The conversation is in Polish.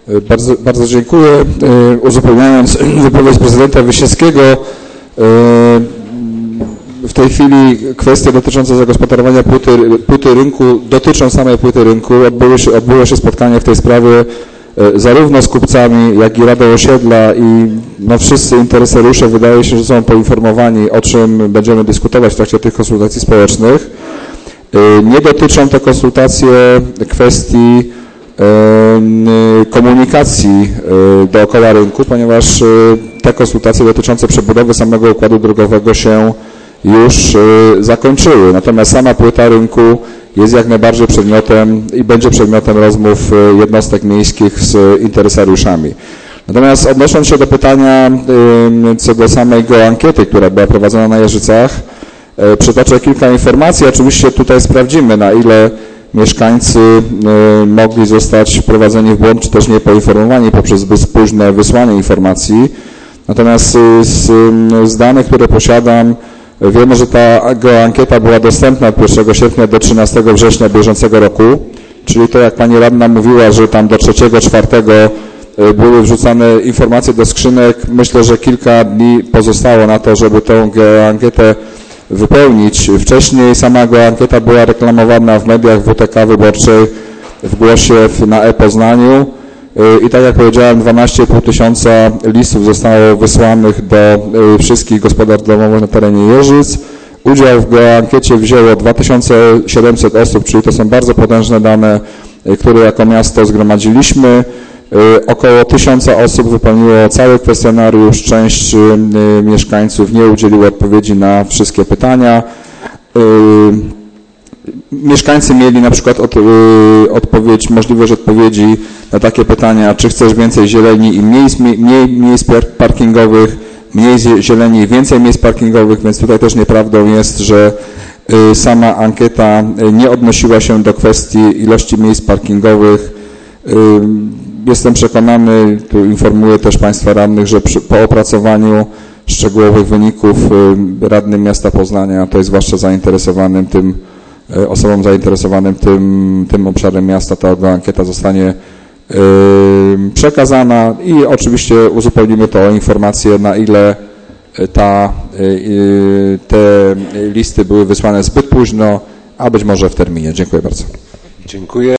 Bardzo dziękuję. Uzupełniając wypowiedź prezydenta Wyszewskiego, w tej chwili kwestie dotyczące zagospodarowania płyty rynku dotyczą samej płyty rynku. Odbyło się spotkanie w tej sprawie zarówno z kupcami, jak i Radą Osiedla i wszyscy interesariusze wydaje się, że są poinformowani, o czym będziemy dyskutować w trakcie tych konsultacji społecznych. Nie dotyczą te konsultacje kwestii komunikacji dookoła rynku, ponieważ te konsultacje dotyczące przebudowy samego układu drogowego się już zakończyły. Natomiast sama płyta rynku jest jak najbardziej przedmiotem i będzie przedmiotem rozmów jednostek miejskich z interesariuszami. Natomiast odnosząc się do pytania co do samej geoankiety, która była prowadzona na Jeżycach, przytoczę kilka informacji. Oczywiście tutaj sprawdzimy, na ile mieszkańcy mogli zostać wprowadzeni w błąd, czy też nie poinformowani poprzez zbyt późne wysłanie informacji. Natomiast z danych, które posiadam, wiemy, że ta geoankieta była dostępna od 1 sierpnia do 13 września bieżącego roku, czyli to jak pani radna mówiła, że tam do 3-4 były wrzucane informacje do skrzynek. Myślę, że kilka dni pozostało na to, żeby tę geoankietę wypełnić. Wcześniej sama geoankieta była reklamowana w mediach WTK Wyborczej, w Głosie na e-Poznaniu i tak jak powiedziałem, 12,5 tysiąca listów zostało wysłanych do wszystkich gospodarstw domowych na terenie Jeżyc. Udział w geoankiecie wzięło 2700 osób, czyli to są bardzo potężne dane, które jako miasto zgromadziliśmy. Około 1000 osób wypełniło cały kwestionariusz, część mieszkańców nie udzieliło odpowiedzi na wszystkie pytania. Mieszkańcy mieli na przykład możliwość odpowiedzi na takie pytania, czy chcesz więcej zieleni i mniej miejsc parkingowych, mniej zieleni i więcej miejsc parkingowych, więc tutaj też nieprawdą jest, że sama ankieta nie odnosiła się do kwestii ilości miejsc parkingowych. Jestem przekonany, tu informuję też Państwa radnych, że po opracowaniu szczegółowych wyników radnym miasta Poznania, to jest zwłaszcza zainteresowanym osobom zainteresowanym tym obszarem miasta, ta ankieta zostanie przekazana i oczywiście uzupełnimy to o informację, na ile te listy były wysłane zbyt późno, a być może w terminie. Dziękuję bardzo. Dziękuję.